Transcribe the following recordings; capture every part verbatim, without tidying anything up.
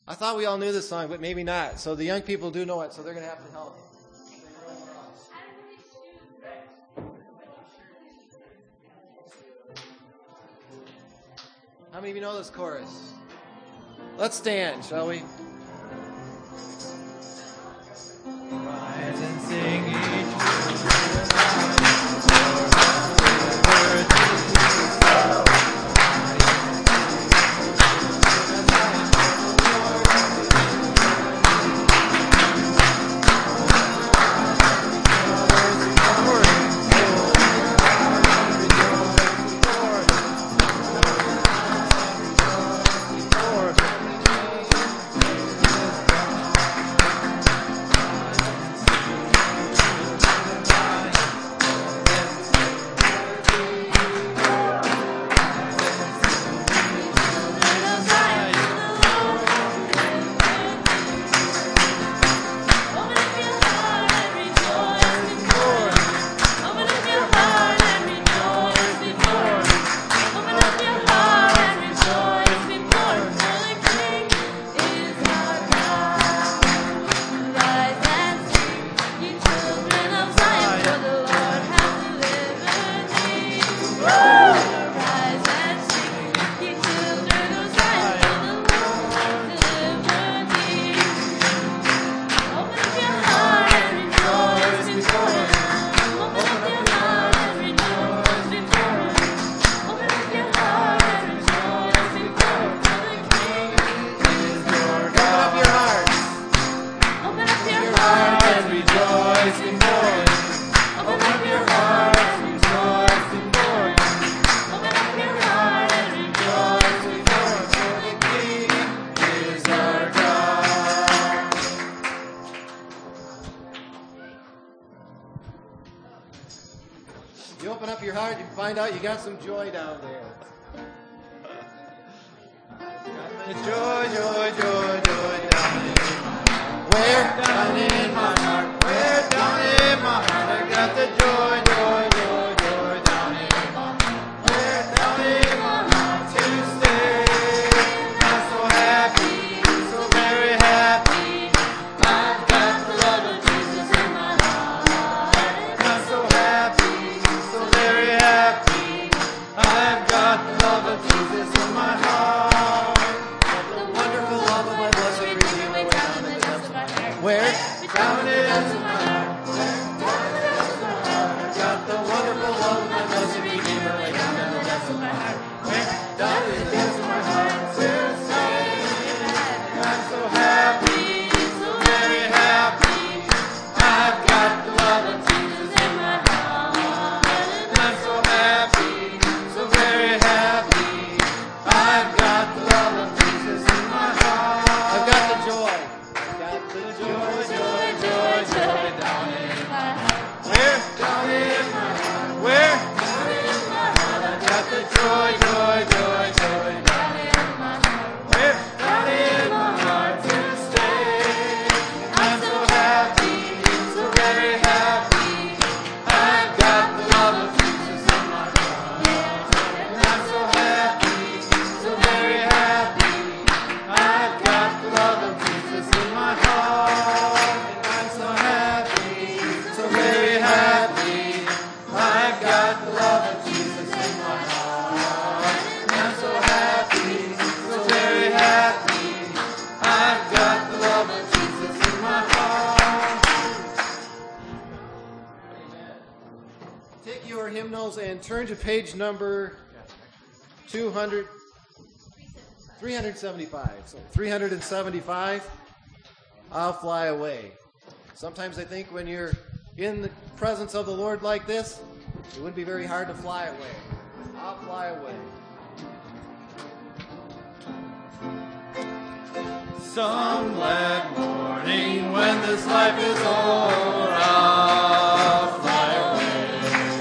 I thought we all knew this song, but maybe not. So the young people do know it, so they're going to have to help me. How many of you know this chorus? Let's stand, shall we? Rise and sing each You open up your heart, you find out you got some joy down there. Joy, joy, joy, joy down in my heart. Where? Down in my heart. Where? Down in my heart. I got the joy, joy, joy, joy down in my heart. Where? Down in my heart to stay. I'm so happy, so very happy. I've got the love of Jesus in my heart. I'm so happy, so very happy. I've got the love of Jesus in my heart. Where? Down in my heart. Got the wonderful love of my blessed Redeemer way down in the depths of my heart. Where? Down in the depths of my heart to say, I'm so happy, so very happy. I've got the love of Jesus in my heart. I'm so happy, so very happy. I've got the love of Jesus in my heart. I've got the joy. The joy, joy, joy, joy down in my heart. Where? Down in my heart. Where? Down in my heart. I got the joy, joy, joy, joy down in my heart. Where? Down in my heart to stay. I'm so happy, so very happy. I've got the love of Jesus in my heart. And I'm so happy, so very happy. I've got the love of Jesus in my heart. Take your hymnals and turn to page number two hundred, three seventy-five. So three seventy-five, I'll fly away. Sometimes I think when you're in the presence of the Lord like this, it wouldn't be very hard to fly away. I'll fly away. Some glad morning when this life is o'er, I'll fly away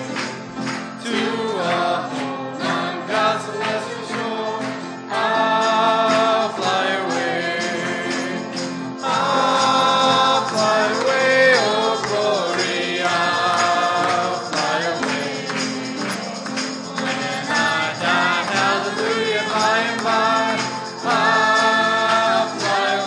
to a home on God's celestial shore. I'll fly away, I'll fly away, oh glory, I'll fly away. When I die, hallelujah, by and by, I'll fly away.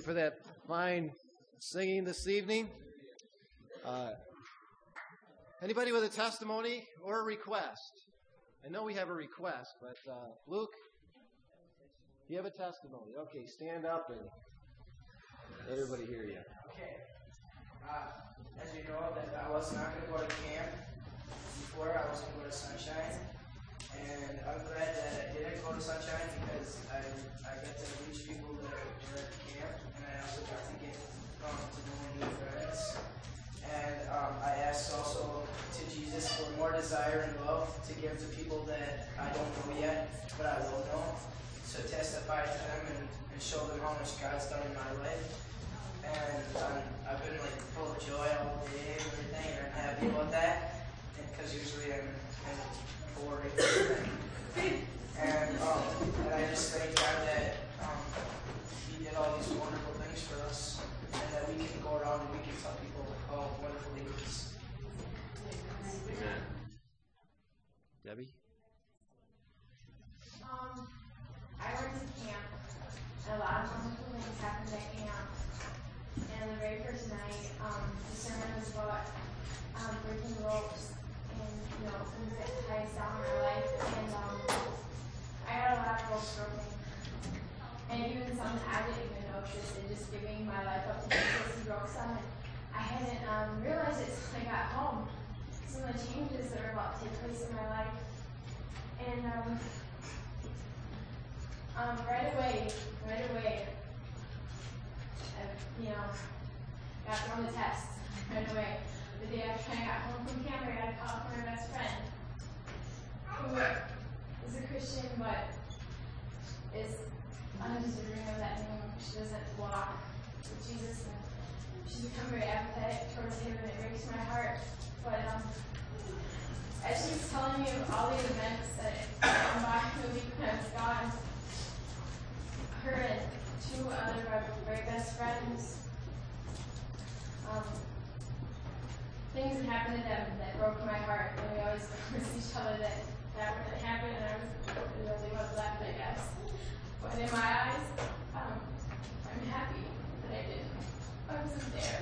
for that fine singing this evening. Uh, anybody with a testimony or a request? I know we have a request, but uh, Luke, you have a testimony. Okay, stand up and let everybody hear you. Okay. Uh, as you know, that I was not going to go to camp before. I was going to go to Sunshine. And I'm glad that I didn't go to Sunshine because I I got to reach people that were at camp, and I also got to get um, to know new friends. And um, I asked also to Jesus for more desire and love to give to people that I don't know yet, but I will know. So testify to them and, and show them how much God's done in my life. And um, I've been like full of joy all day and everything, and I'm happy about that. Because usually I'm kind of boring. and um, and I just thank God that um, He did all these wonderful things for us, and that we can go around and we can tell people how wonderful He is. Amen. Debbie? Um, I went to camp, and a lot of wonderful things happened at camp. And the very first night, um, the sermon was about um, breaking the ropes and, you know, things that ties down my life. And um, I had a lot of ropes broken. And even some that I didn't even notice, and just giving my life up to Jesus, He broke some. And I hadn't um, realized it until I got home. Some of the changes that are about to take place in my life. And um, um, right away, right away, I, you know, got thrown the test right away. The day after I got home from camp, I got a call from my best friend, who is a Christian, but is undeserving of that name. She doesn't walk with Jesus, and she's become very apathetic towards Him, and it breaks my heart. But um, as she was telling me of all these events that come by in the week when I was gone, her and two other of our very best friends, um, things had happened to them that broke my heart, and we always promised each other that that wouldn't happen, and I was it really was left, I guess. But in my eyes, um, I'm happy that I didn't. I wasn't there,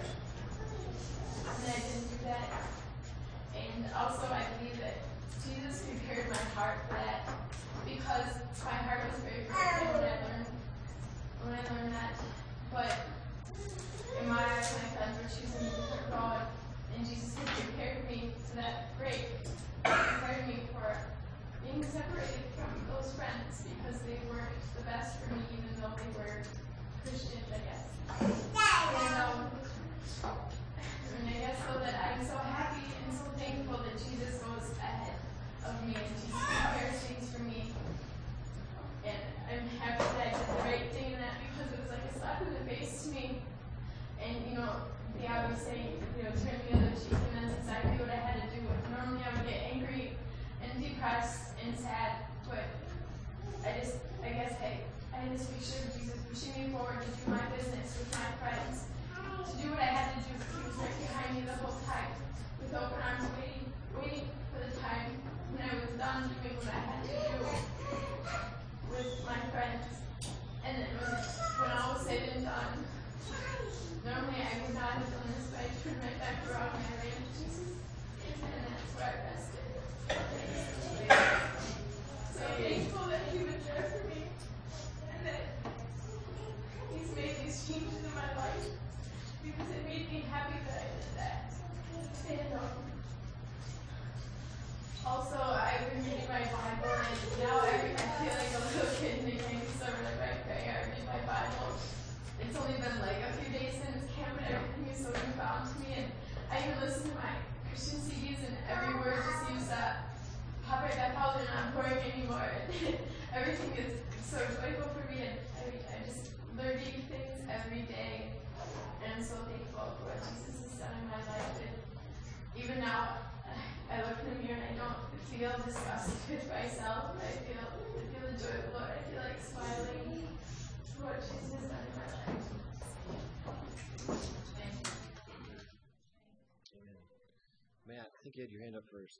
and I didn't do that. And also, I believe that Jesus prepared my heart for that, because my heart was very broken when I learned when I learned that. But in my eyes, my friends were choosing a different road, and Jesus had prepared me for that great. He prepared me for being separated from those friends because they weren't the best for me, even though they were Christians, I guess. And, um, and I guess so that I'm so happy and so thankful that Jesus goes ahead of me and Jesus prepares things for me. And I'm happy that I did the right thing in that, because it was like a slap in the face to me. And, you know, they always say, you know, turn the other cheek, and that's exactly what I had to do. Normally I would get angry and depressed and sad, but I just, I guess I, I had this picture of Jesus pushing me forward to do my business with my friends, to do what I had to do. He was right behind me the whole time, with open arms, waiting, waiting for the time when I was done doing what I had to do with my friends. And then when, when all was said and done, normally I would not have done this, but I turned my back around and I ran to Jesus, and that's where I rested. So I'm thankful that He was there for me, and that He's made these changes in my life, because it made me happy that I did that. And um, also, I've been reading my Bible, and now I, I feel like a little kid nicknamed Summer by prayer. I read my Bible. It's only been like a few days since camp, and everything is so newfound to me. And I even listen to my Christian C Ds, and every word just seems to pop right back out, and I'm not boring anymore. Everything is so joyful for me, and I, I just learn new things every day. And I'm so thankful for what Jesus has done in my life. And even now, I look in the mirror and I don't feel disgusted with myself. I feel, I feel the joy of the Lord. I feel like smiling for what Jesus has done in my life. Thank you. Amen. Matt, I think you had your hand up first.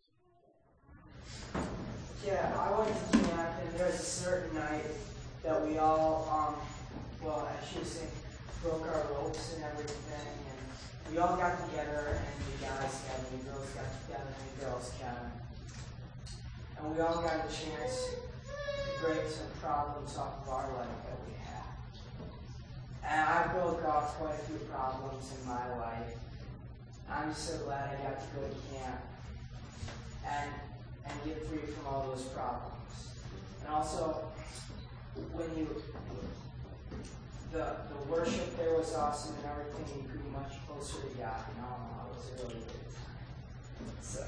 Yeah, I went to camp, and there was a certain night that we all, um, well, I should say, broke our ropes and everything, and we all got together in the guys' cabin, the girls got together in the girls' cabin. And we all got a chance to break some problems off of our life that we had. And I broke off quite a few problems in my life. I'm just so glad I got to go to camp and and get free from all those problems. And also, when you, the the worship there was awesome and everything, you grew much closer to God. You know, it was a really good time. So.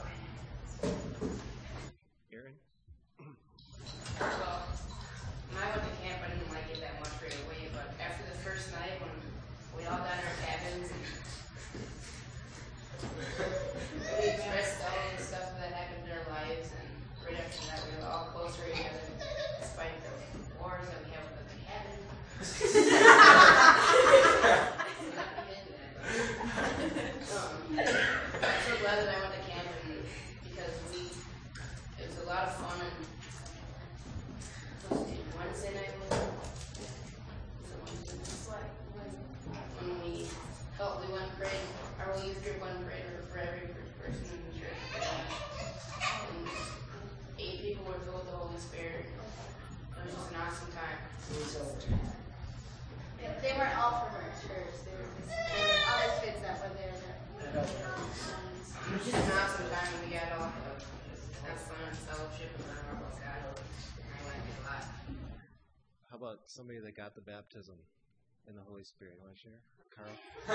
Aaron? Well, when I went to camp, I didn't like it that much right away, but after the first night, when we all got in our cabins and we expressed all the stuff that happened in our lives, and right after that, we were all closer together, despite the wars that we have with the cabin. um, I'm so glad that I went to camp, and because we, it was a lot of fun, and Wednesday night was it? Was it Wednesday night? When we felt we went prayed, our whole youth group went and prayed for every person in the church. And eight people were filled with the Holy Spirit. It was just an awesome time. Yeah, they weren't all from our church. They were just there were other kids that were there. That, It was just an awesome time, and we got all to have fun and fellowship and learn about God. And I liked it a lot. How about somebody that got the baptism in the Holy Spirit? You want to share? Carl? I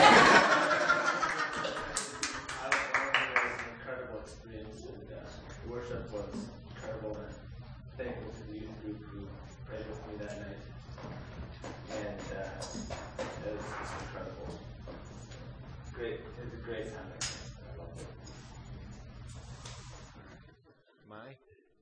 was it was an incredible experience, and uh, the worship was incredible, and thankful to the youth group who prayed with me that night. And uh, it was just incredible. Great, it was a great time. I loved it. Mai?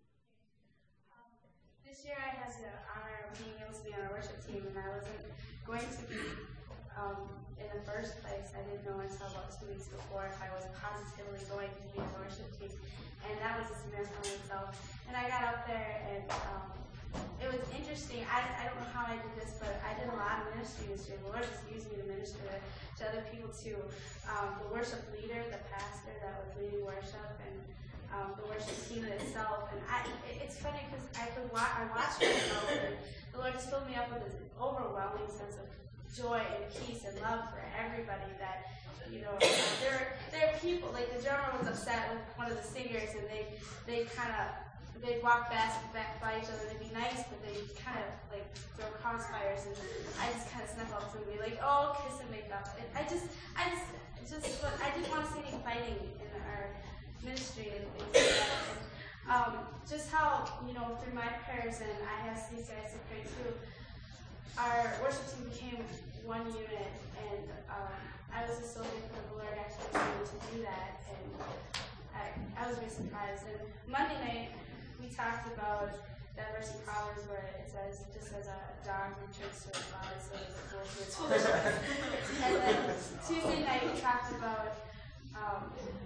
This year I had the honor of being able to be on a worship team, and I wasn't going to be um, in the first place. I didn't know until about two weeks before if I was positively going to be on the worship team, and that was just a miracle in itself. And I got up there, and um, it was interesting. I, I don't know how I did this, but I did a lot of ministry this year. The Lord just used me to minister to, to other people too. Um, the worship leader, the pastor that was leading worship, and Um, the worship team itself, and I, it, it's funny because I could wa- I watched myself, and the Lord just filled me up with this overwhelming sense of joy and peace and love for everybody. That you know, there there are people like the drummer was upset with one of the singers, and they they kind of they'd walk back back by each other. They'd be nice, but they kind of like throw crossfires, and I just kind of snuck up to them and be like, oh, kiss and make up. And I just I just just I didn't want to see any fighting in our ministry and things like that. And, um, just how, you know, through my prayers, and I asked these guys to pray too, our worship team became one unit, and um, I was just so grateful that the Lord actually was able to do that, and I, I was really surprised. And Monday night, we talked about that verse in Proverbs where it says, just as a dog returns to its vomit, so does a fool to its vomit. And then Tuesday night, we talked about um,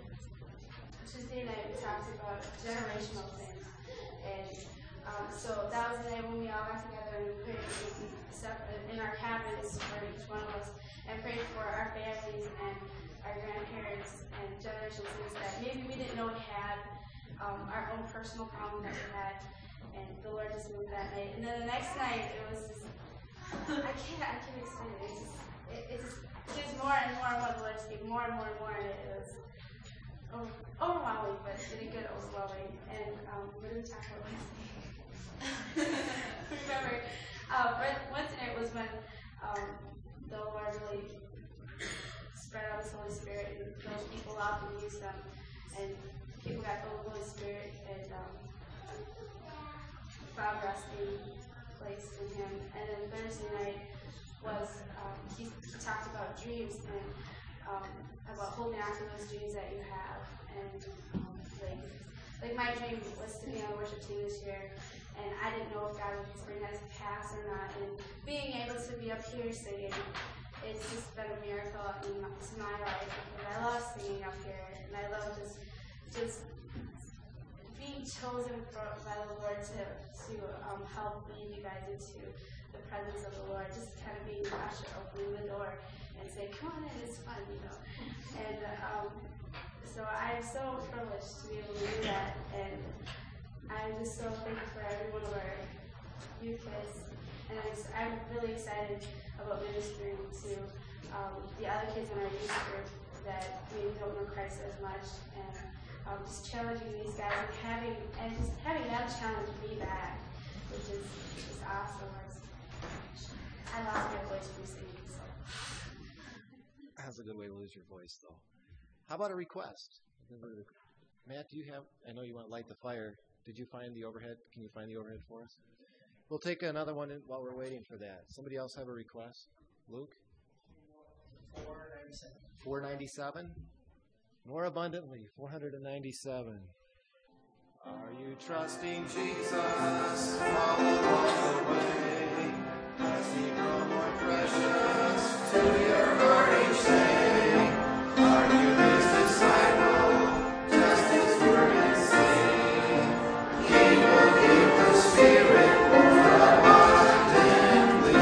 Tuesday night we talked about generational things, and um, so that was the night when we all got together and prayed in our cabins for each one of us, and prayed for our families and our grandparents and generational things that maybe we didn't know we had, um, our own personal problem that we had, and the Lord just moved that night. And then the next night it was just, I can't I can't explain it. It just it, it just gives more and more and more. The Lord just gave more and more and more, and it, it was overwhelming, but in a good overwhelming. And um, what did we talk about Wednesday? Remember, uh, Wednesday night was when um, the Lord really spread out His Holy Spirit and filled people up and used them, and people got filled with the Holy Spirit and um, found resting place in Him. And then Thursday night was um, he, he talked about dreams and um, about holding on to those dreams that you have. And um, like, like my dream was to be on the worship team this year, and I didn't know if God would bring that to pass or not. And being able to be up here singing, it's just been a miracle in my, to my life, because I love singing up here, and I love just just being chosen for, by the Lord to to um, help lead you guys into the presence of the Lord, just kind of being the usher, opening the door and saying, come on in, it's fun, you know. And um, so I'm so privileged to be able to do that, and I'm just so thankful for every one of our youth kids, and I'm, ex- I'm really excited about ministering to um, the other kids in our youth group that maybe don't know Christ as much, and um, just challenging these guys and having and just having them challenge me back, which is is awesome. It's, I lost my voice from singing, so. That's a good way to lose your voice, though. How about a request? Matt, do you have, I know you want to light the fire. Did you find the overhead? Can you find the overhead for us? We'll take another one in while we're waiting for that. Somebody else have a request? Luke? four ninety-seven. four ninety-seven? More abundantly, four ninety-seven. Are you trusting Jesus? Follow along the way. Does he grow more precious to your heart each day? Are you his disciple? Just his word and sing. He will give the Spirit more abundantly.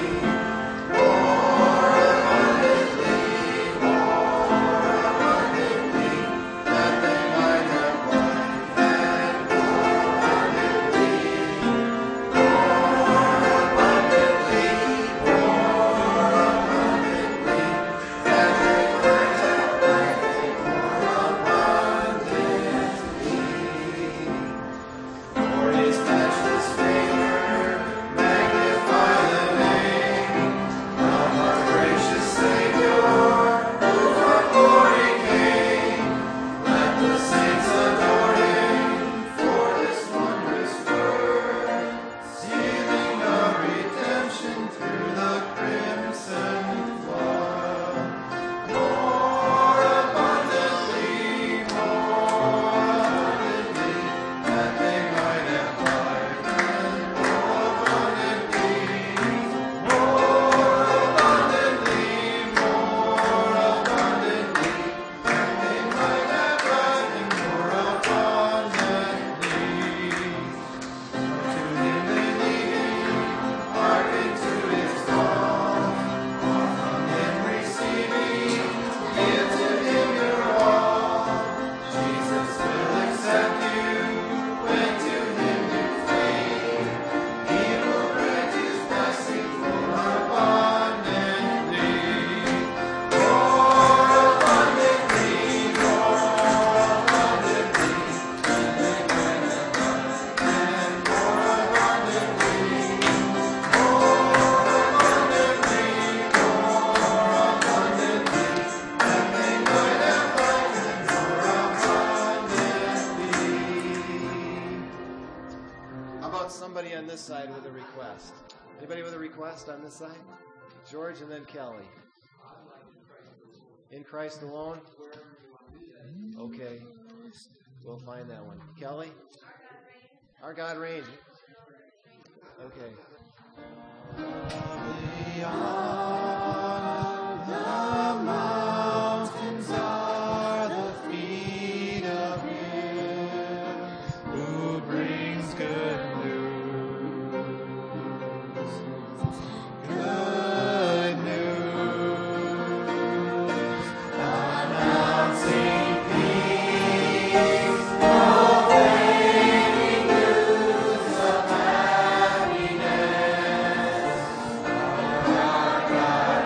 More abundantly. More abundantly. That they might have life and more abundantly. More abundantly. More abundantly. That they might have life more abundantly. For his matchless favor, magnify the name of our gracious Savior, who for glory came. Let the saints adore him for this wondrous word, sealing of redemption through the crimson flood. More abundantly, more abundantly, that they might have life and more abundantly, more abundantly, more abundantly, that they might have life and more abundantly. To him they lead, hearken to his call, all from him receiving, give to him your all. Jesus will accept you when to him you flee. He will grant his blessing more abundantly. More abundantly, more abundantly, than they might have life, and more abundantly, more abundantly, more abundantly, that they might have life and more abundantly. How about somebody on this side with a request? Anybody with a request on this side? George and then Kelly. In Christ alone? Okay. We'll find that one. Kelly? Our God reigns. Okay. The mountains are the feet of him who brings good news. Good news. Announcing peace, proclaiming news of happiness. Our God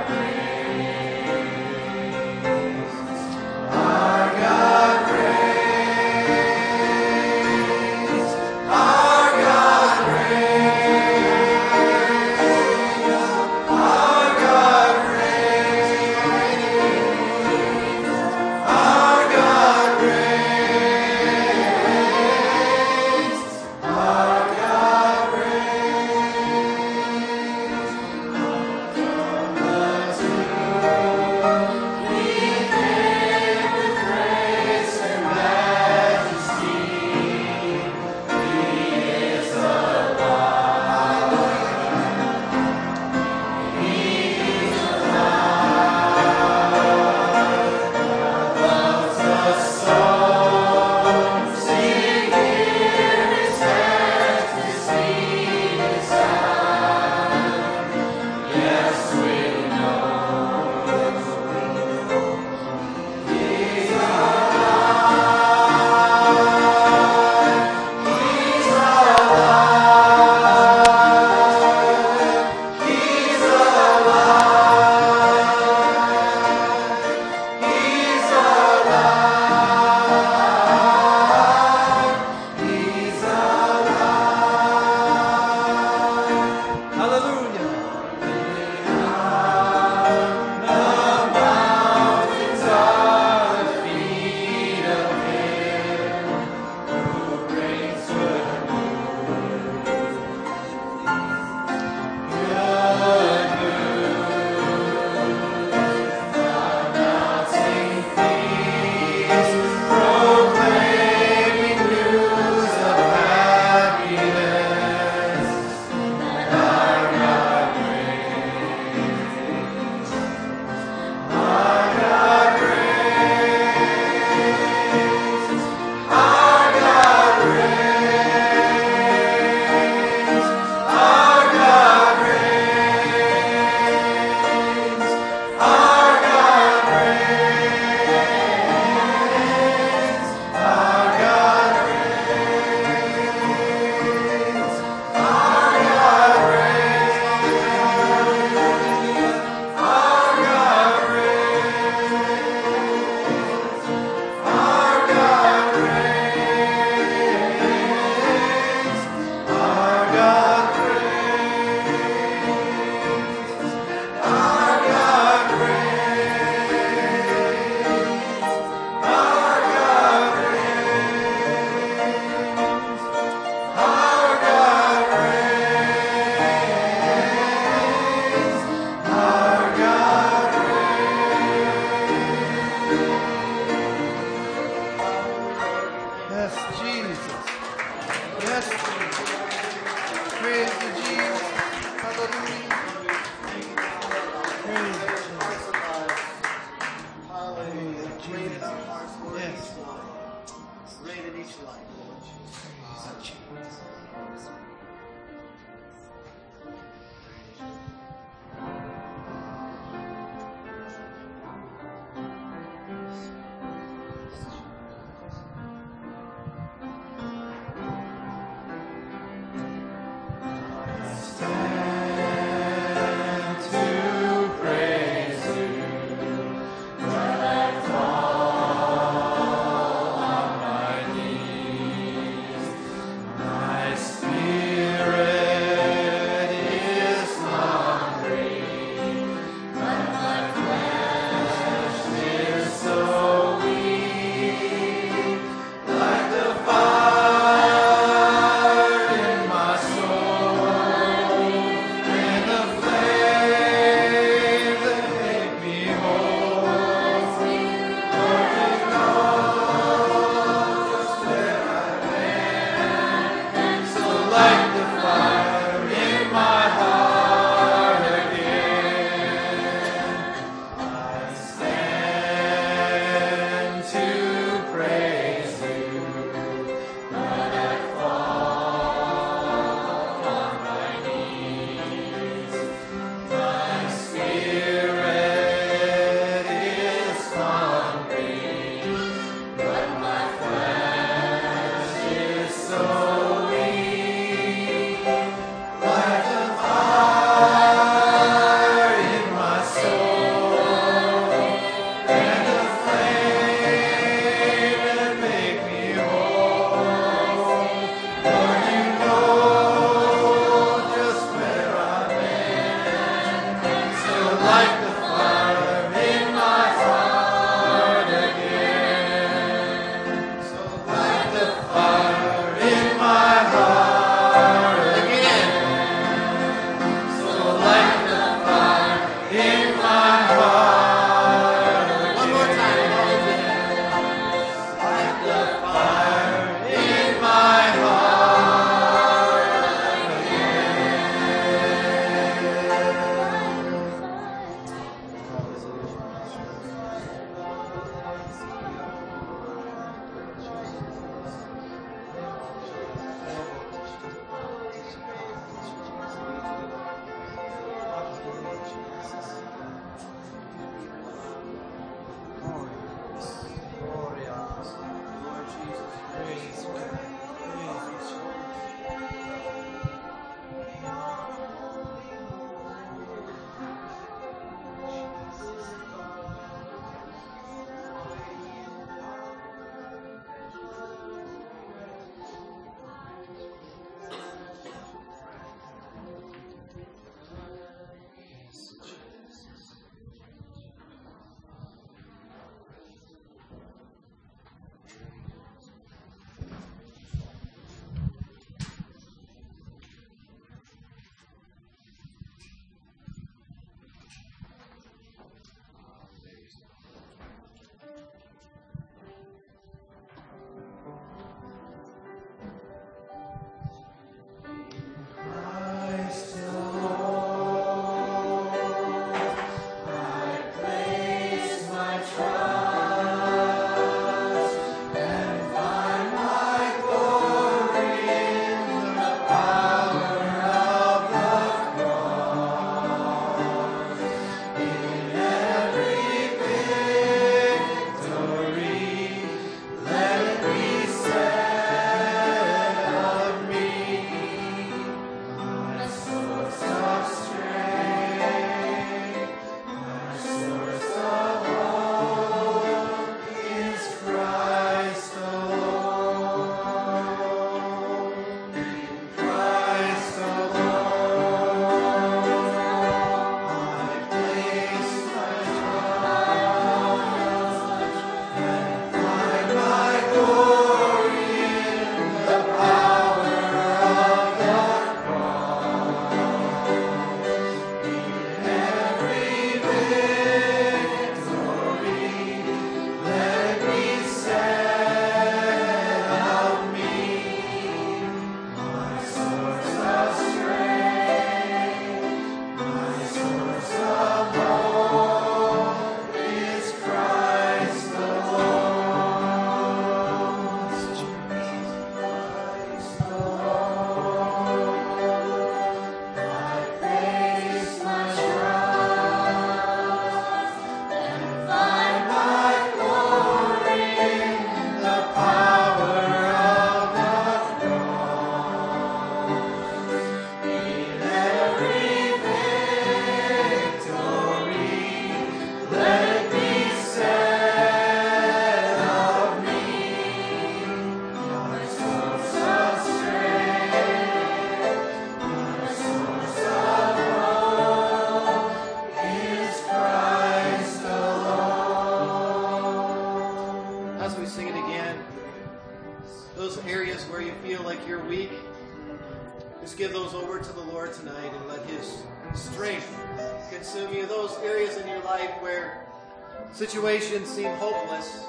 Just give those over to the Lord tonight and let His strength consume you. Those areas in your life where situations seem hopeless,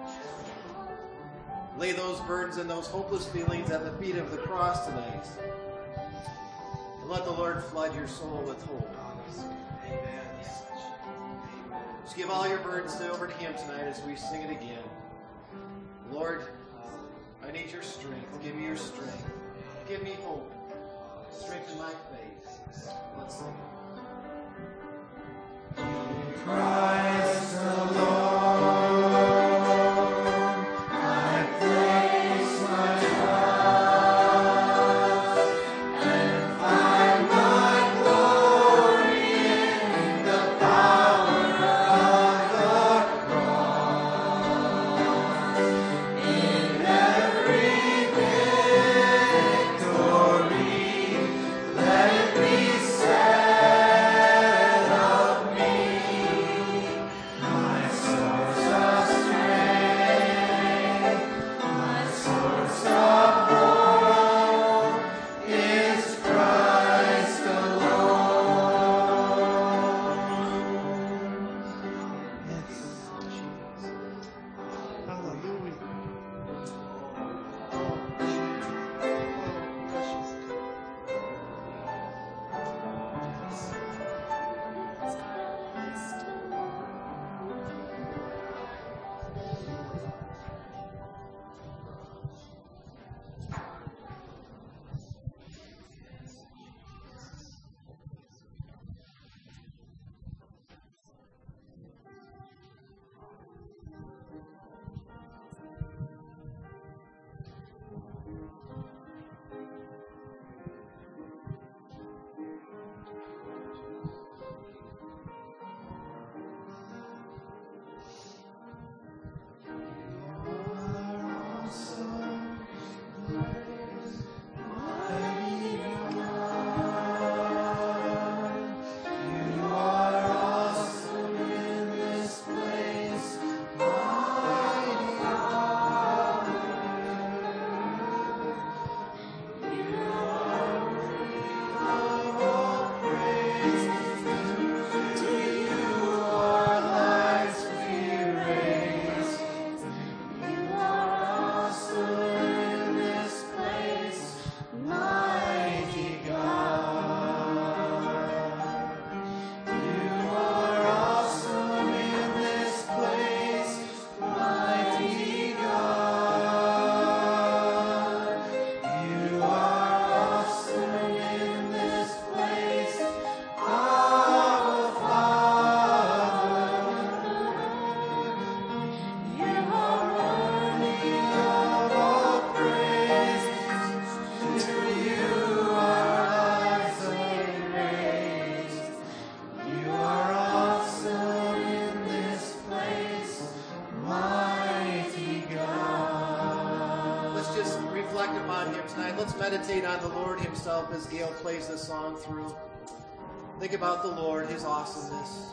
lay those burdens and those hopeless feelings at the feet of the cross tonight. And let the Lord flood your soul with hope. Just give all your burdens over to Him tonight as we sing it again. Lord, I need your strength. Give me your strength. Give me hope. Strengthen my faith. Let's sing it. Christ alone. Meditate on the Lord Himself as Gail plays this song through. Think about the Lord, His awesomeness.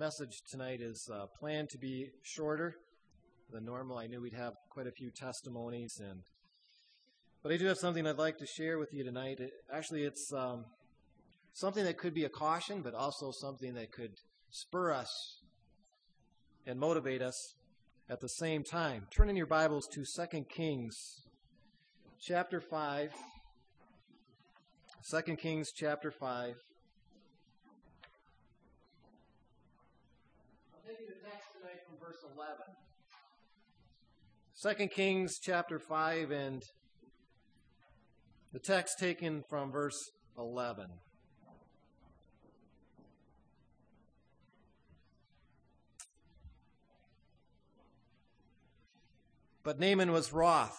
message tonight is uh, planned to be shorter than normal. I knew we'd have quite a few testimonies, and but I do have something I'd like to share with you tonight. It, actually, it's um, something that could be a caution, but also something that could spur us and motivate us at the same time. Turn in your Bibles to Second Kings chapter five. Second Kings chapter five. I'll take you to the text tonight from verse eleven. Second Kings chapter five, and the text taken from verse eleven. But Naaman was wroth,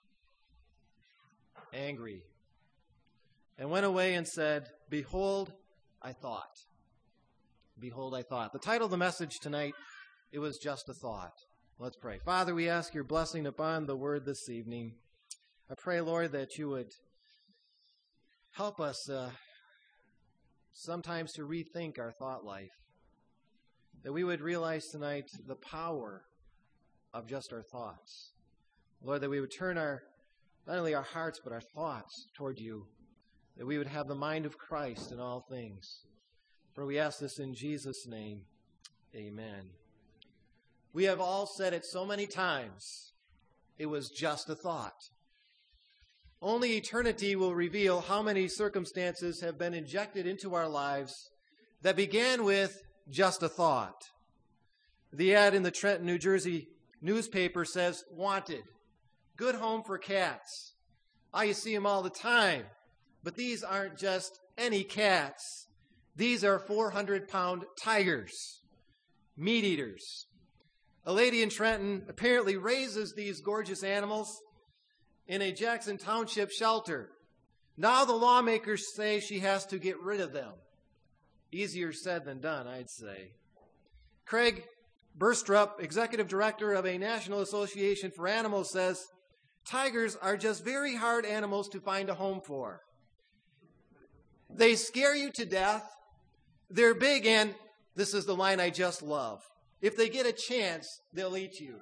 angry, and went away and said, Behold, I thought. Behold, I thought. The title of the message tonight, it was just a thought. Let's pray. Father, we ask your blessing upon the word this evening. I pray, Lord, that you would help us uh, sometimes to rethink our thought life. That we would realize tonight the power of just our thoughts. Lord, that we would turn our, not only our hearts, but our thoughts toward you. That we would have the mind of Christ in all things. For we ask this in Jesus' name. Amen. We have all said it so many times. It was just a thought. Only eternity will reveal how many circumstances have been injected into our lives that began with just a thought. The ad in the Trenton, New Jersey newspaper says, wanted, good home for cats. Ah, you see them all the time. But these aren't just any cats. These are four hundred pound tigers, meat eaters. A lady in Trenton apparently raises these gorgeous animals in a Jackson Township shelter. Now the lawmakers say she has to get rid of them. Easier said than done, I'd say. Craig Burstrup, executive director of a National Association for Animals, says, tigers are just very hard animals to find a home for. They scare you to death. They're big, and this is the line I just love. If they get a chance, they'll eat you.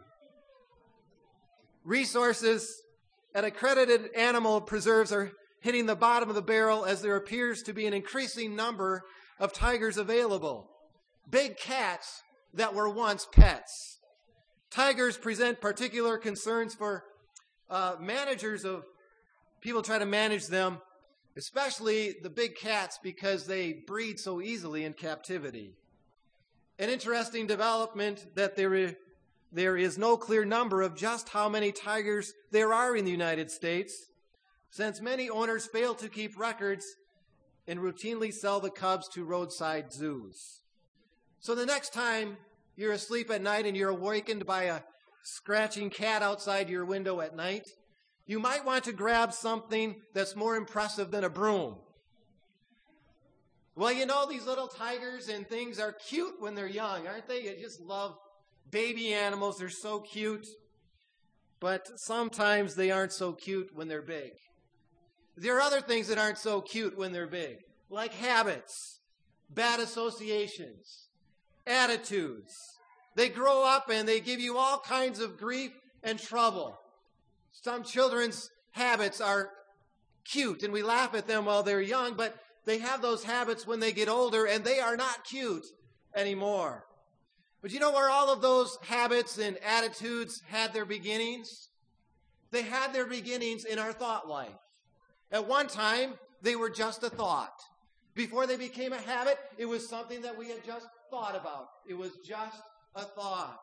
Resources at accredited animal preserves are hitting the bottom of the barrel as there appears to be an increasing number of tigers available. Big cats that were once pets. Tigers present particular concerns for uh, managers of people try to manage them, especially the big cats, because they breed so easily in captivity. An interesting development that there is, there is no clear number of just how many tigers there are in the United States, since many owners fail to keep records and routinely sell the cubs to roadside zoos. So the next time you're asleep at night and you're awakened by a scratching cat outside your window at night, you might want to grab something that's more impressive than a broom. Well, you know, these little tigers and things are cute when they're young, aren't they? You just love baby animals. They're so cute. But sometimes they aren't so cute when they're big. There are other things that aren't so cute when they're big, like habits, bad associations, attitudes. They grow up and they give you all kinds of grief and trouble. Some children's habits are cute, and we laugh at them while they're young, but they have those habits when they get older, and they are not cute anymore. But you know where all of those habits and attitudes had their beginnings? They had their beginnings in our thought life. At one time, they were just a thought. Before they became a habit, it was something that we had just thought about. It was just a thought.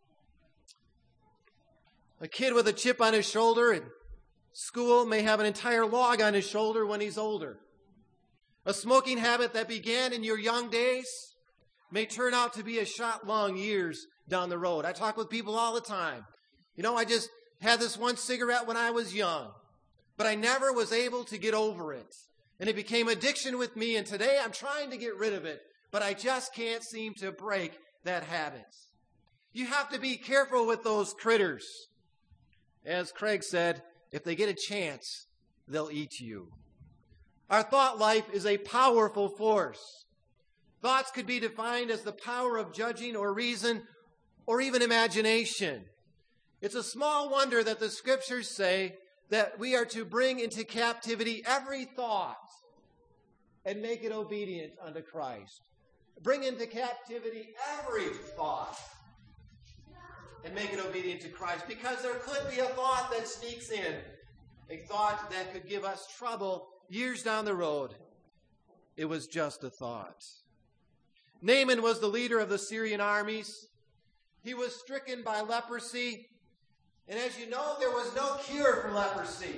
A kid with a chip on his shoulder in school may have an entire log on his shoulder when he's older. A smoking habit that began in your young days may turn out to be a shot long years down the road. I talk with people all the time. You know, I just had this one cigarette when I was young, but I never was able to get over it. And it became addiction with me, and today I'm trying to get rid of it, but I just can't seem to break that habit. You have to be careful with those critters. As Craig said, if they get a chance, they'll eat you. Our thought life is a powerful force. Thoughts could be defined as the power of judging or reason or even imagination. It's a small wonder that the scriptures say that we are to bring into captivity every thought and make it obedient unto Christ. Bring into captivity every thought and make it obedient to Christ, because there could be a thought that sneaks in, a thought that could give us trouble years down the road. It was just a thought. Naaman was the leader of the Syrian armies. He was stricken by leprosy. And as you know, there was no cure for leprosy.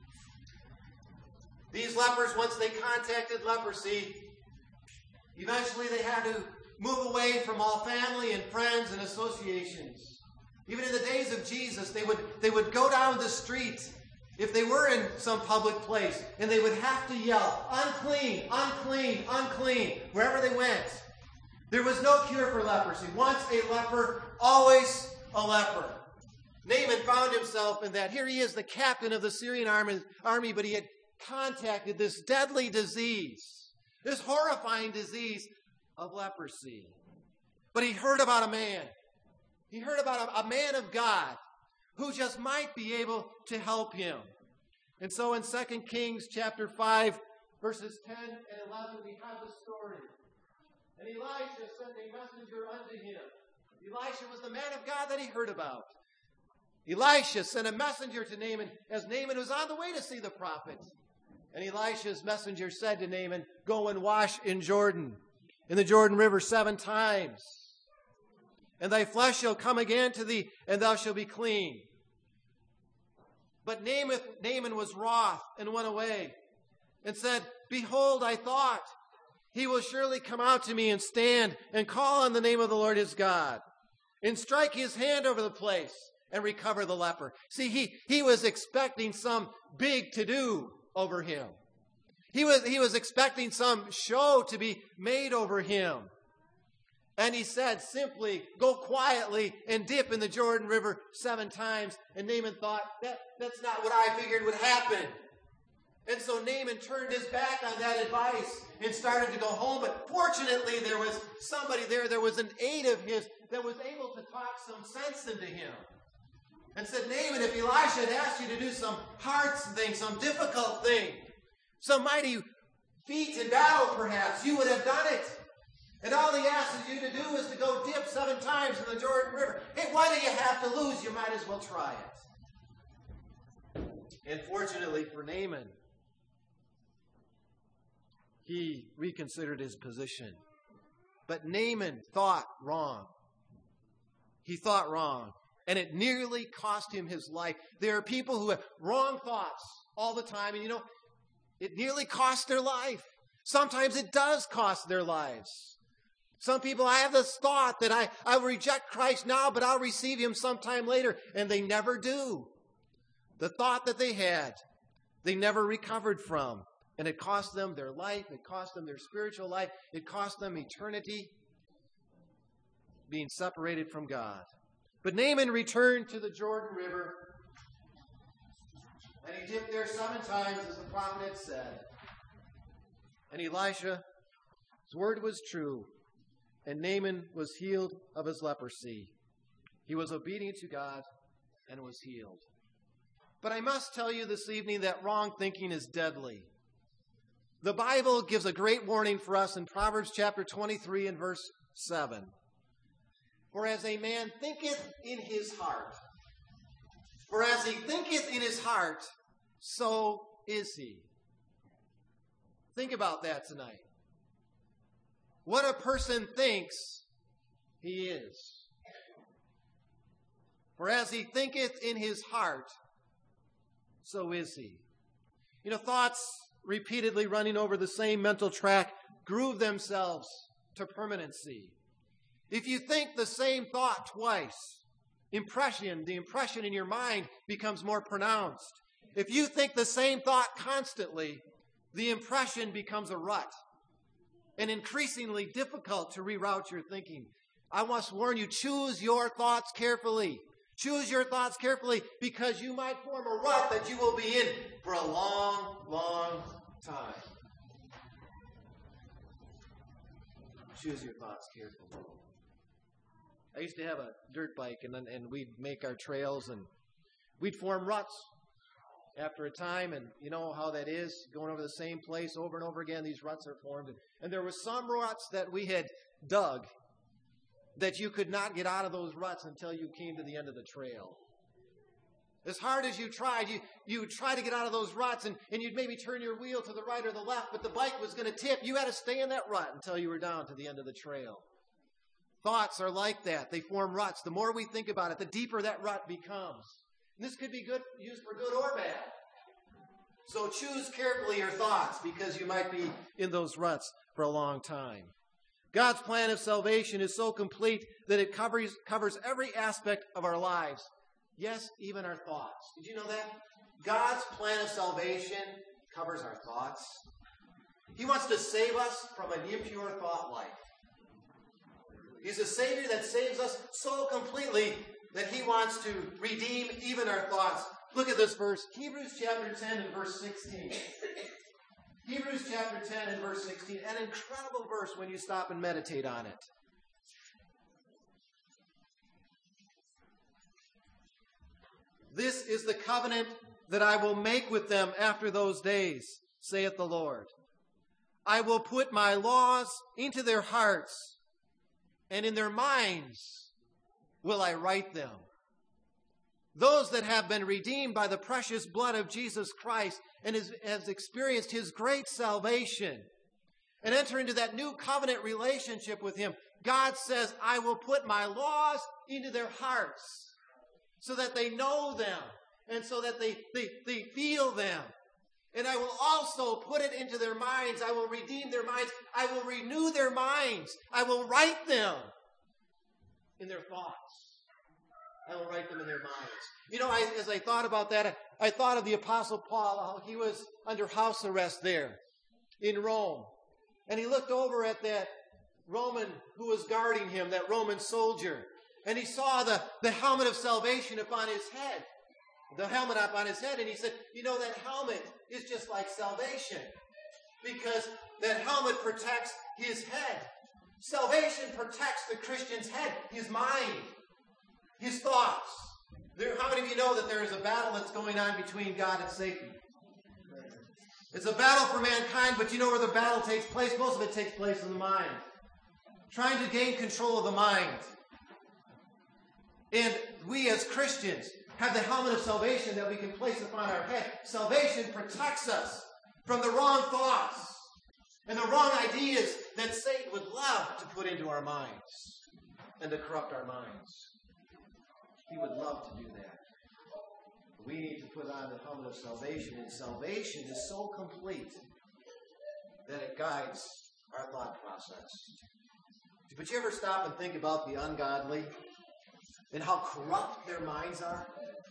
These lepers, once they contacted leprosy, eventually they had to move away from all family and friends and associations. Even in the days of Jesus, they would, they would go down the street if they were in some public place, and they would have to yell, unclean, unclean, unclean, wherever they went. There was no cure for leprosy. Once a leper, always a leper. Naaman found himself in that. Here he is, the captain of the Syrian army, army, but he had contacted this deadly disease, this horrifying disease of leprosy. But he heard about a man. He heard about a, a man of God who just might be able to help him. And so in Second Kings chapter five, verses ten and eleven, we have the story. And Elisha sent a messenger unto him. Elisha was the man of God that he heard about. Elisha sent a messenger to Naaman as Naaman was on the way to see the prophet. And Elisha's messenger said to Naaman, go and wash in Jordan, in the Jordan River seven times. And thy flesh shall come again to thee, and thou shalt be clean. But Naaman, Naaman was wroth and went away and said, behold, I thought, he will surely come out to me and stand and call on the name of the Lord his God and strike his hand over the place and recover the leper. See, he, he was expecting some big to-do over him. He was, he was expecting some show to be made over him. And he said simply, go quietly and dip in the Jordan River seven times. And Naaman thought, that, that's not what I figured would happen. And so Naaman turned his back on that advice and started to go home. But fortunately, there was somebody there. There was an aide of his that was able to talk some sense into him. And said, Naaman, if Elisha had asked you to do some hard thing, some difficult thing, some mighty feat in battle perhaps, you would have done it. And all he asks you to do is to go dip seven times in the Jordan River. Hey, why do you have to lose? You might as well try it. And fortunately for Naaman, he reconsidered his position. But Naaman thought wrong. He thought wrong. And it nearly cost him his life. There are people who have wrong thoughts all the time. And you know, it nearly cost their life. Sometimes it does cost their lives. Some people, I have this thought that I, I will reject Christ now, but I'll receive him sometime later. And they never do. The thought that they had, they never recovered from. And it cost them their life. It cost them their spiritual life. It cost them eternity being separated from God. But Naaman returned to the Jordan River. And he dipped there seven times, as the prophet had said. And Elisha's word was true. And Naaman was healed of his leprosy. He was obedient to God and was healed. But I must tell you this evening that wrong thinking is deadly. The Bible gives a great warning for us in Proverbs chapter twenty-three and verse seven. For as a man thinketh in his heart, for as he thinketh in his heart, so is he. Think about that tonight. What a person thinks, he is. For as he thinketh in his heart, so is he. You know, thoughts repeatedly running over the same mental track groove themselves to permanency. If you think the same thought twice, impression, the impression in your mind becomes more pronounced. If you think the same thought constantly, the impression becomes a rut and increasingly difficult to reroute your thinking. I must warn you, choose your thoughts carefully. Choose your thoughts carefully, because you might form a rut that you will be in for a long, long time. choose your thoughts carefully. I used to have a dirt bike, and then, and we'd make our trails, and we'd form ruts after a time, and you know how that is, going over the same place over and over again. These ruts are formed, and, and there were some ruts that we had dug that you could not get out of those ruts until you came to the end of the trail. As hard as you tried, you, you would try to get out of those ruts, and, and you'd maybe turn your wheel to the right or the left, but the bike was going to tip. You had to stay in that rut until you were down to the end of the trail. Thoughts are like that. They form ruts. The more we think about it, the deeper that rut becomes. And this could be good, used for good or bad. So choose carefully your thoughts, because you might be in those ruts for a long time. God's plan of salvation is so complete that it covers, covers every aspect of our lives. Yes, even our thoughts. Did you know that? God's plan of salvation covers our thoughts. He wants to save us from an impure thought life. He's a Savior that saves us so completely that He wants to redeem even our thoughts. Look at this verse, Hebrews chapter ten and verse sixteen. Hebrews chapter ten and verse sixteen, an incredible verse when you stop and meditate on it. This is the covenant that I will make with them after those days, saith the Lord. I will put my laws into their hearts, and in their minds will I write them. Those that have been redeemed by the precious blood of Jesus Christ and has, has experienced His great salvation and enter into that new covenant relationship with Him, God says, I will put my laws into their hearts so that they know them and so that they, they, they feel them. And I will also put it into their minds. I will redeem their minds. I will renew their minds. I will write them in their thoughts. I will write them in their minds. You know, I, as I thought about that, I, I thought of the Apostle Paul, how he was under house arrest there in Rome. And he looked over at that Roman who was guarding him, that Roman soldier. And he saw the, the helmet of salvation upon his head. The helmet up on his head. And he said, you know, that helmet is just like salvation. Because that helmet protects his head. Salvation protects the Christian's head, his mind, his thoughts. There, how many of you know that there is a battle that's going on between God and Satan? It's a battle for mankind, but you know where the battle takes place? Most of it takes place in the mind. Trying to gain control of the mind. And we as Christians have the helmet of salvation that we can place upon our head. Salvation protects us from the wrong thoughts and the wrong ideas that Satan would love to put into our minds and to corrupt our minds. He would love to do that. We need to put on the helmet of salvation, and salvation is so complete that it guides our thought process. But you ever stop and think about the ungodly and how corrupt their minds are?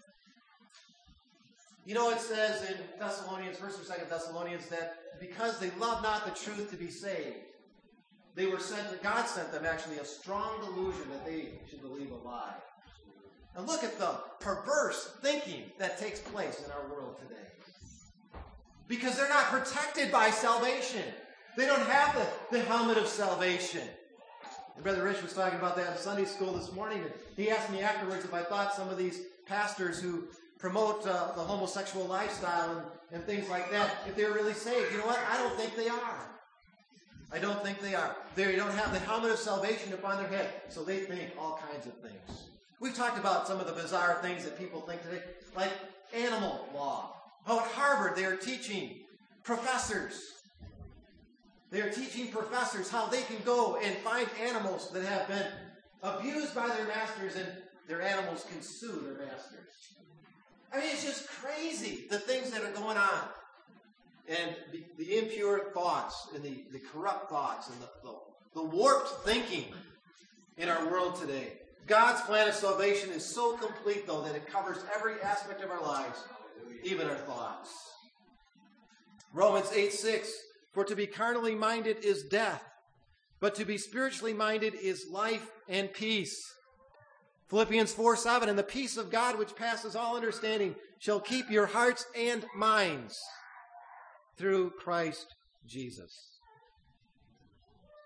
You know, it says in Thessalonians, first or second Thessalonians, that because they love not the truth to be saved, they were sent, God sent them actually a strong delusion that they should believe a lie. And look at the perverse thinking that takes place in our world today. Because they're not protected by salvation. They don't have the, the helmet of salvation. And Brother Rich was talking about that in Sunday school this morning. And he asked me afterwards if I thought some of these pastors who promote uh, the homosexual lifestyle and, and things like that, if they're really saved. You know what? I don't think they are. I don't think they are. They don't have the helmet of salvation upon their head, so they think all kinds of things. We've talked about some of the bizarre things that people think today, like animal law. How at Harvard they are teaching professors. They are teaching professors how they can go and find animals that have been abused by their masters, and their animals can sue their masters. I mean, it's just crazy, the things that are going on. And the, the impure thoughts, and the, the corrupt thoughts, and the, the, the warped thinking in our world today. God's plan of salvation is so complete, though, that it covers every aspect of our lives, even our thoughts. Romans eight six, for to be carnally minded is death, but to be spiritually minded is life and peace. Philippians four seven, and the peace of God which passes all understanding shall keep your hearts and minds through Christ Jesus.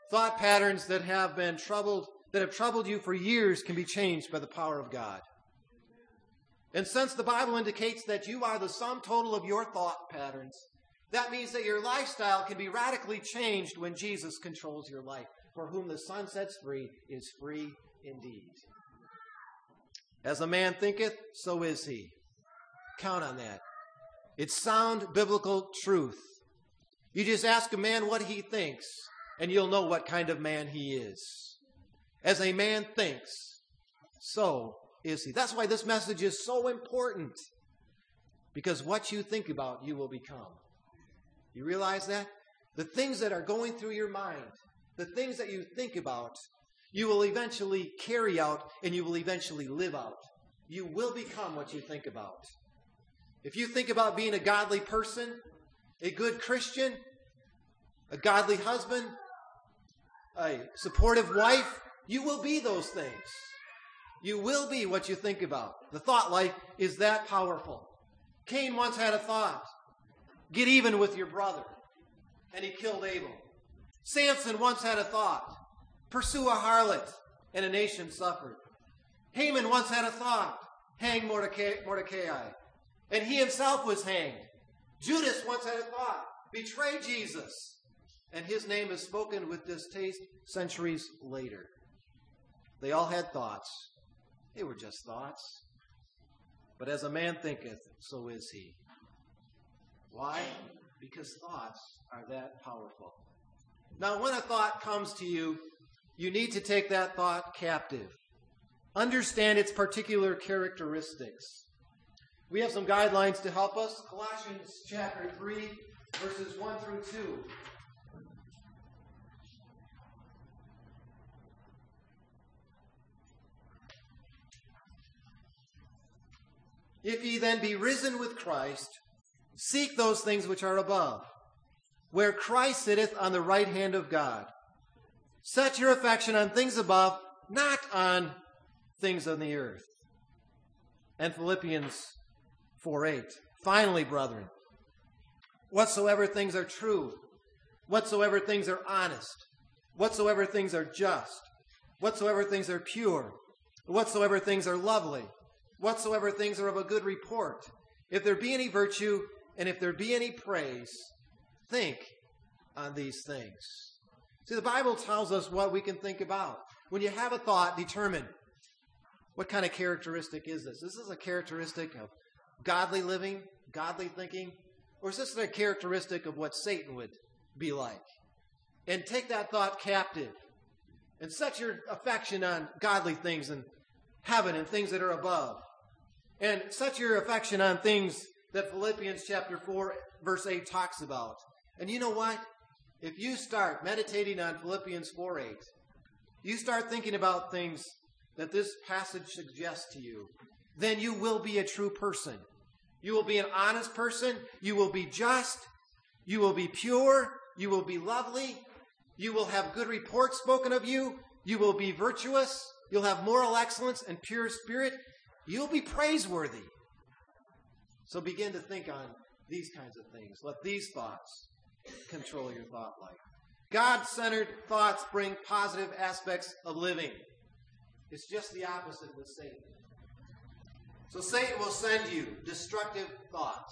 Thought patterns that have been troubled, that have troubled you for years can be changed by the power of God. And since the Bible indicates that you are the sum total of your thought patterns, that means that your lifestyle can be radically changed when Jesus controls your life. For whom the Son sets free is free indeed. As a man thinketh, so is he. Count on that. It's sound biblical truth. You just ask a man what he thinks, and you'll know what kind of man he is. As a man thinks, so is he. That's why this message is so important. Because what you think about, you will become. You realize that? The things that are going through your mind, the things that you think about, you will eventually carry out and you will eventually live out. You will become what you think about. If you think about being a godly person, a good Christian, a godly husband, a supportive wife, you will be those things. You will be what you think about. The thought life is that powerful. Cain once had a thought. Get even with your brother. And he killed Abel. Samson once had a thought. Pursue a harlot. And a nation suffered. Haman once had a thought. Hang Mordecai. Mordecai. And he himself was hanged. Judas once had a thought. Betray Jesus. And his name is spoken with distaste centuries later. They all had thoughts. They were just thoughts. But as a man thinketh, so is he. Why? Because thoughts are that powerful. Now, when a thought comes to you, you need to take that thought captive. Understand its particular characteristics. We have some guidelines to help us. Colossians chapter three, verses one through two. If ye then be risen with Christ, seek those things which are above, where Christ sitteth on the right hand of God. Set your affection on things above, not on things on the earth. And Philippians four eight. Finally, brethren, whatsoever things are true, whatsoever things are honest, whatsoever things are just, whatsoever things are pure, whatsoever things are lovely, whatsoever things are of a good report, if there be any virtue, and if there be any praise, think on these things. See, the Bible tells us what we can think about. When you have a thought, determine what kind of characteristic is this. This is a characteristic of godly living, godly thinking, or is this a characteristic of what Satan would be like? And take that thought captive and set your affection on godly things in heaven and things that are above. And set your affection on things that Philippians chapter four, verse eight talks about. And you know what? If you start meditating on Philippians four eight, you start thinking about things that this passage suggests to you, then you will be a true person. You will be an honest person. You will be just. You will be pure. You will be lovely. You will have good reports spoken of you. You will be virtuous. You'll have moral excellence and pure spirit. You'll be praiseworthy. So begin to think on these kinds of things. Let these thoughts control your thought life. God-centered thoughts bring positive aspects of living. It's just the opposite with Satan. So Satan will send you destructive thoughts.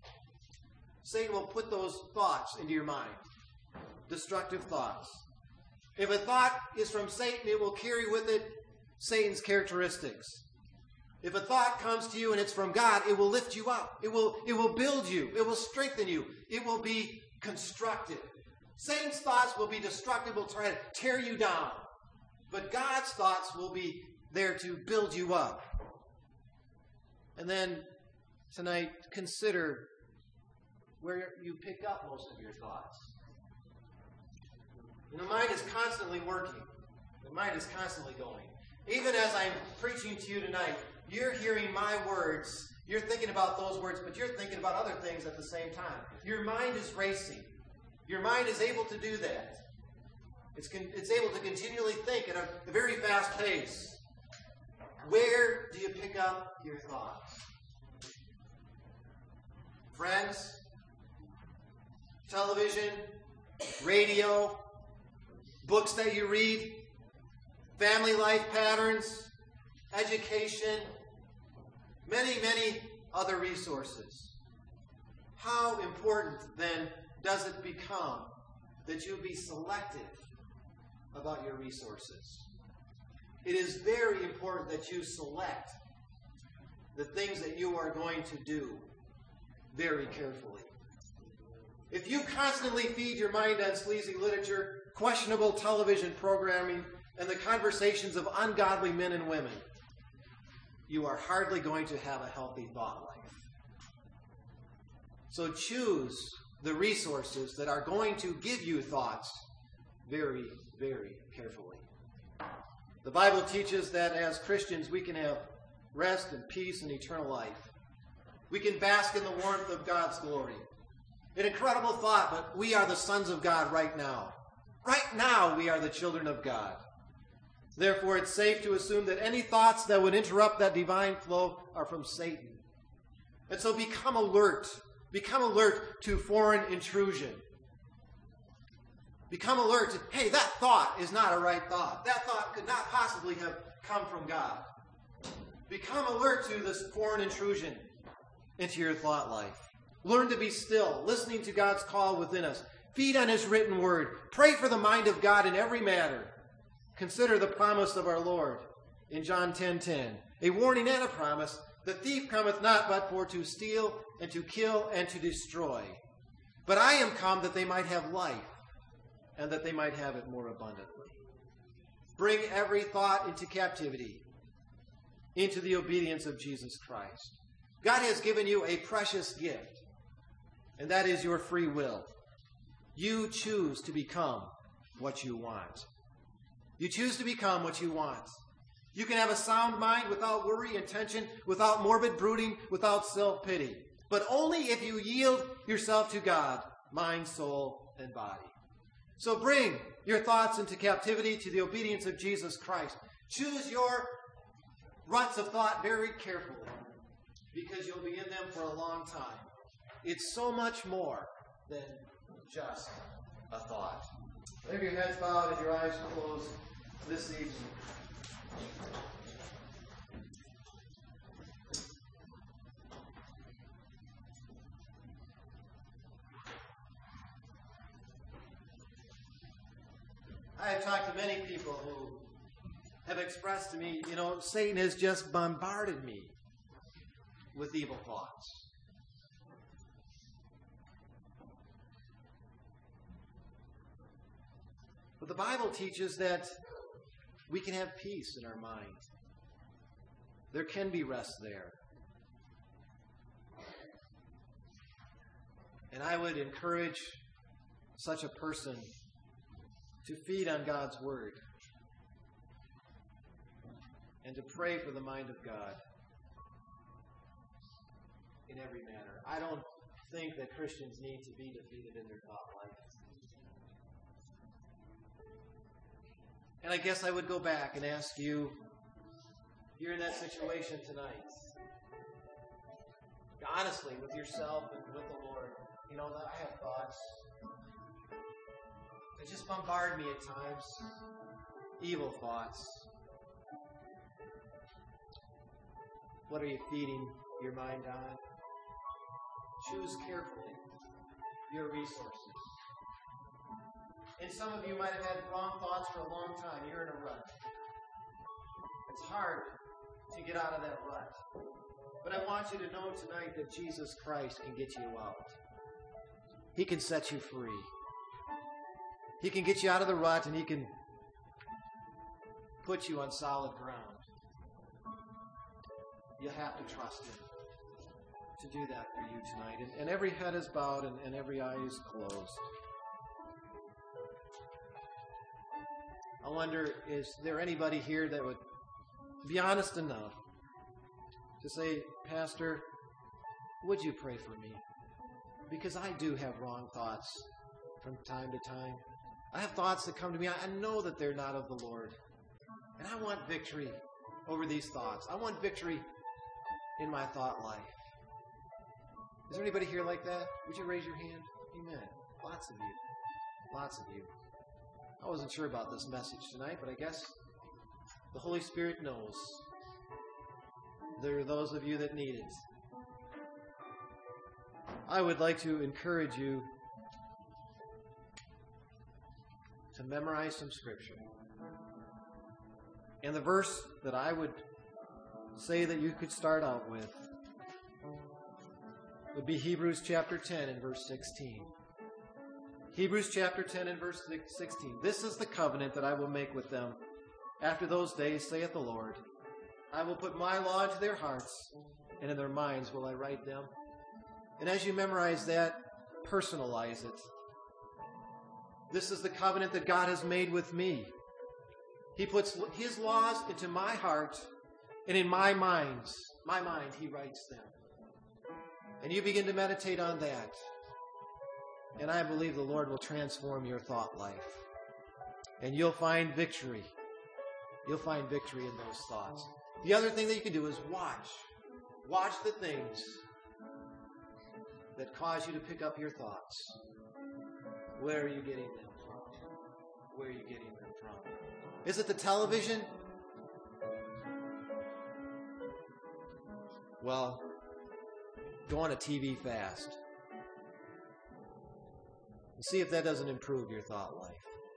Satan will put those thoughts into your mind. Destructive thoughts. If a thought is from Satan, it will carry with it Satan's characteristics. If a thought comes to you and it's from God, it will lift you up. It will, it will build you. It will strengthen you. It will be constructive. Satan's thoughts will be destructive, will try to tear you down. But God's thoughts will be there to build you up. And then tonight, consider where you pick up most of your thoughts. And the mind is constantly working. The mind is constantly going. Even as I'm preaching to you tonight, you're hearing my words. You're thinking about those words, but you're thinking about other things at the same time. Your mind is racing. Your mind is able to do that. It's, con- it's able to continually think at a, a very fast pace. Where do you pick up your thoughts? Friends, television, radio, books that you read, family life patterns, education, many, many other resources. How important then does it become that you be selective about your resources? It is very important that you select the things that you are going to do very carefully. If you constantly feed your mind on sleazy literature, questionable television programming, and the conversations of ungodly men and women, you are hardly going to have a healthy thought life. So choose the resources that are going to give you thoughts very, very carefully. The Bible teaches that as Christians we can have rest and peace and eternal life. We can bask in the warmth of God's glory. An incredible thought, but we are the sons of God right now. Right now we are the children of God. Therefore, it's safe to assume that any thoughts that would interrupt that divine flow are from Satan. And so become alert. Become alert to foreign intrusion. Become alert to, hey, that thought is not a right thought. That thought could not possibly have come from God. Become alert to this foreign intrusion into your thought life. Learn to be still, listening to God's call within us. Feed on His written word. Pray for the mind of God in every matter. Consider the promise of our Lord in John ten ten. A warning and a promise. The thief cometh not but for to steal and to kill and to destroy. But I am come that they might have life, and that they might have it more abundantly. Bring every thought into captivity, into the obedience of Jesus Christ. God has given you a precious gift, and that is your free will. You choose to become what you want. You choose to become what you want. You can have a sound mind without worry and tension, without morbid brooding, without self-pity. But only if you yield yourself to God, mind, soul, and body. So bring your thoughts into captivity to the obedience of Jesus Christ. Choose your ruts of thought very carefully, because you'll be in them for a long time. It's so much more than just a thought. Leave your heads bowed and your eyes closed this evening. I have talked to many people who have expressed to me, you know, Satan has just bombarded me with evil thoughts. But the Bible teaches that we can have peace in our mind. There can be rest there. And I would encourage such a person to feed on God's Word and to pray for the mind of God in every matter. I don't think that Christians need to be defeated in their thought life. And I guess I would go back and ask you, if you're in that situation tonight, honestly, with yourself and with the Lord, you know, I have thoughts. They just bombard me at times. Evil thoughts. What are you feeding your mind on? Choose carefully your resources. And some of you might have had wrong thoughts for a long time. You're in a rut. It's hard to get out of that rut. But I want you to know tonight that Jesus Christ can get you out. He can set you free. He can get you out of the rut, and He can put you on solid ground. You have to trust Him to do that for you tonight. And, and every head is bowed and, and every eye is closed. I wonder, is there anybody here that would be honest enough to say, Pastor, would you pray for me? Because I do have wrong thoughts from time to time. I have thoughts that come to me. I know that they're not of the Lord. And I want victory over these thoughts. I want victory in my thought life. Is there anybody here like that? Would you raise your hand? Amen. Lots of you. Lots of you. I wasn't sure about this message tonight, but I guess the Holy Spirit knows. There are those of you that need it. I would like to encourage you to memorize some scripture. And the verse that I would say that you could start out with would be Hebrews chapter ten and verse sixteen. Hebrews chapter ten and verse sixteen. This is the covenant that I will make with them after those days, saith the Lord. I will put my law into their hearts, and in their minds will I write them. And as you memorize that, personalize it. This is the covenant that God has made with me. He puts his laws into my heart, and in my mind, my mind, he writes them. And you begin to meditate on that. And I believe the Lord will transform your thought life. And you'll find victory. You'll find victory in those thoughts. The other thing that you can do is watch. Watch the things that cause you to pick up your thoughts. Where are you getting them from? Where are you getting them from? Is it the television? Well, go on a T V fast. And see if that doesn't improve your thought life.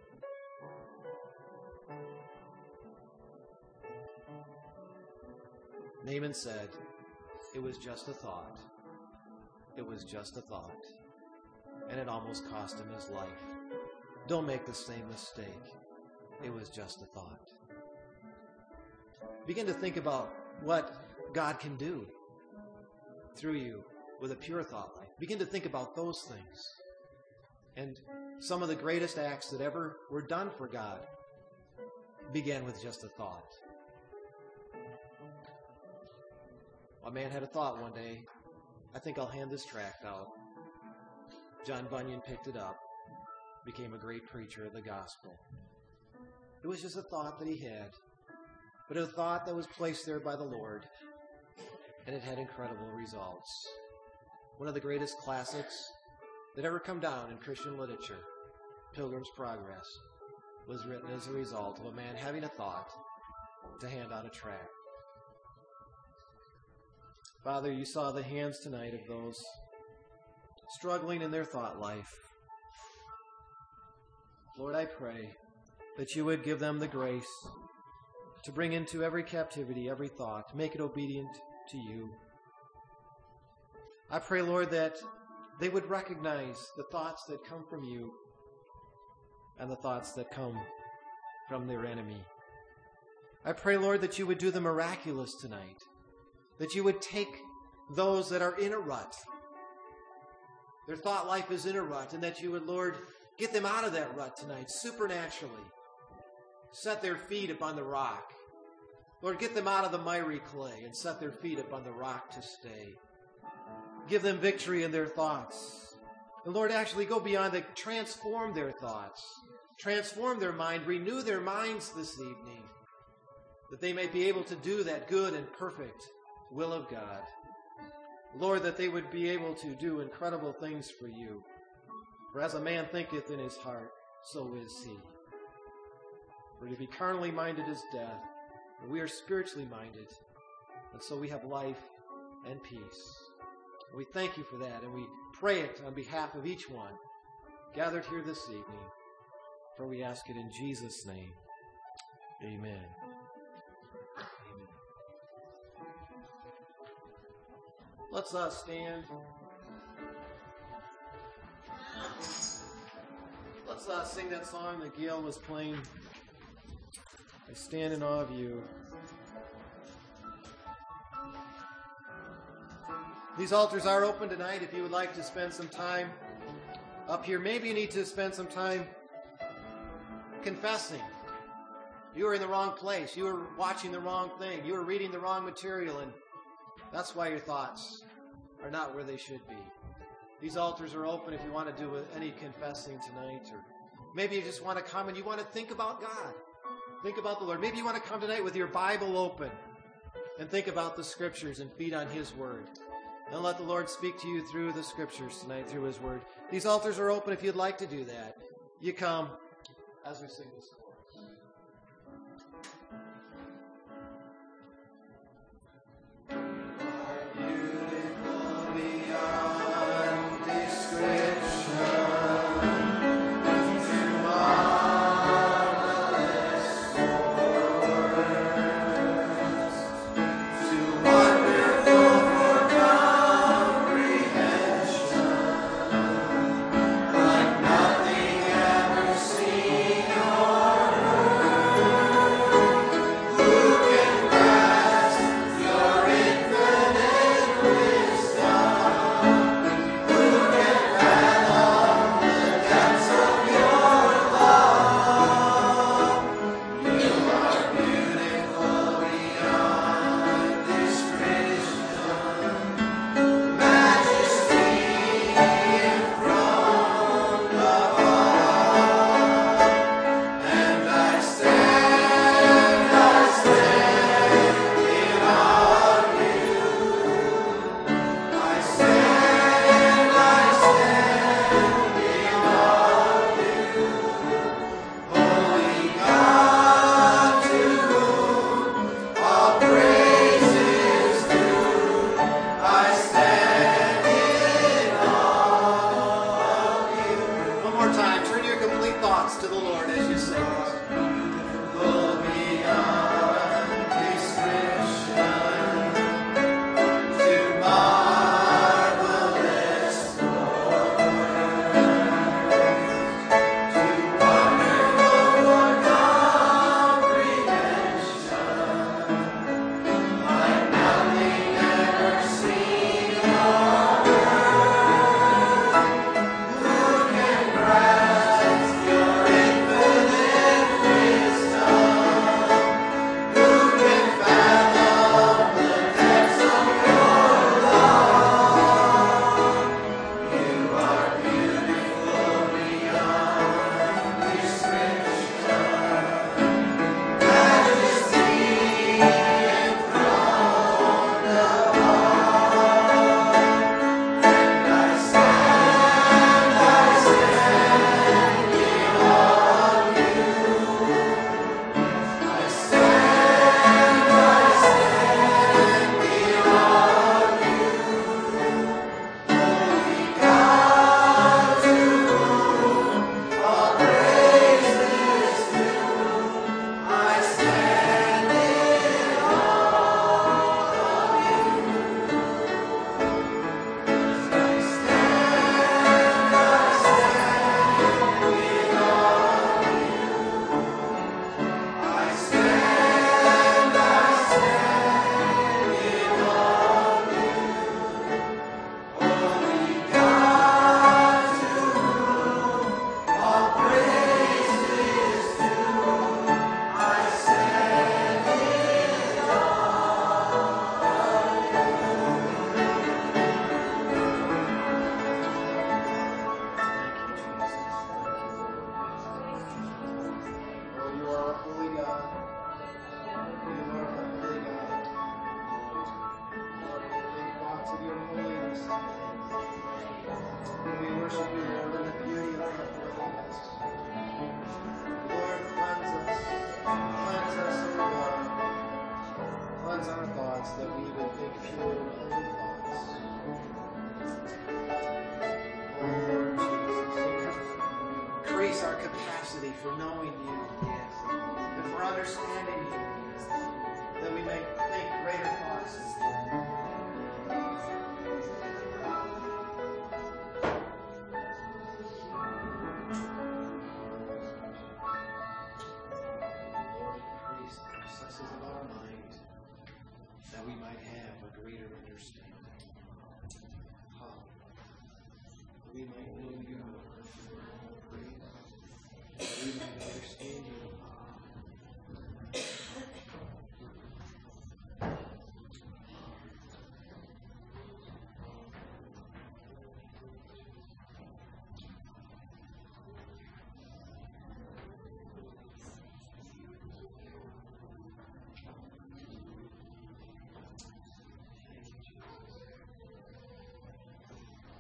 Naaman said, it was just a thought. It was just a thought. And it almost cost him his life. Don't make the same mistake. It was just a thought. Begin to think about what God can do through you with a pure thought life. Begin to think about those things. And some of the greatest acts that ever were done for God began with just a thought. A man had a thought one day, I think I'll hand this tract out. John Bunyan picked it up, became a great preacher of the gospel. It was just a thought that he had, but a thought that was placed there by the Lord, and it had incredible results. One of the greatest classics that ever come down in Christian literature, Pilgrim's Progress, was written as a result of a man having a thought to hand out a tract. Father, you saw the hands tonight of those struggling in their thought life. Lord, I pray that you would give them the grace to bring into every captivity, every thought, make it obedient to you. I pray, Lord, that they would recognize the thoughts that come from you and the thoughts that come from their enemy. I pray, Lord, that you would do the miraculous tonight, that you would take those that are in a rut, their thought life is in a rut, and that you would, Lord, get them out of that rut tonight, supernaturally. Set their feet upon the rock. Lord, get them out of the miry clay and set their feet upon the rock to stay. Give them victory in their thoughts. And Lord, actually go beyond that, transform their thoughts, transform their mind, renew their minds this evening, that they may be able to do that good and perfect will of God. Lord, that they would be able to do incredible things for you. For as a man thinketh in his heart, so is he. For to be carnally minded is death, but we are spiritually minded, and so we have life and peace. And we thank you for that, and we pray it on behalf of each one gathered here this evening. For we ask it in Jesus' name. Amen. Amen. Let's uh, stand. Let's uh, sing that song that Gail was playing. I stand in awe of you. These altars are open tonight if you would like to spend some time up here. Maybe you need to spend some time confessing. You were in the wrong place. You were watching the wrong thing. You were reading the wrong material, and that's why your thoughts are not where they should be. These altars are open if you want to do any confessing tonight, or maybe you just want to come and you want to think about God. Think about the Lord. Maybe you want to come tonight with your Bible open and think about the Scriptures and feed on His Word. And let the Lord speak to you through the Scriptures tonight, through His Word. These altars are open if you'd like to do that. You come. as we sing this chorus.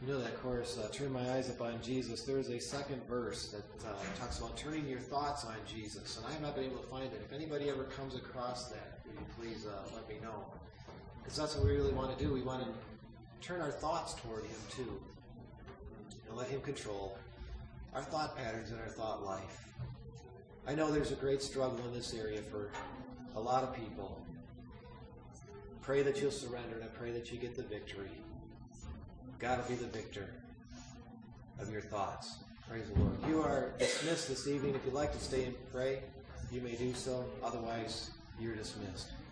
You know that chorus, uh, Turn My Eyes Upon Jesus. There is a second verse that uh, talks about turning your thoughts on Jesus, and I have not been able to find it. If anybody ever comes across that, will you please uh, let me know? Because that's what we really want to do. We want to turn our thoughts toward Him too, and let Him control our thought patterns and our thought life. I know there's a great struggle in this area for a lot of people. Pray that you'll surrender, and I pray that you get the victory. God will be the victor of your thoughts. Praise the Lord. You are dismissed this evening. If you'd like to stay and pray, you may do so. Otherwise, you're dismissed.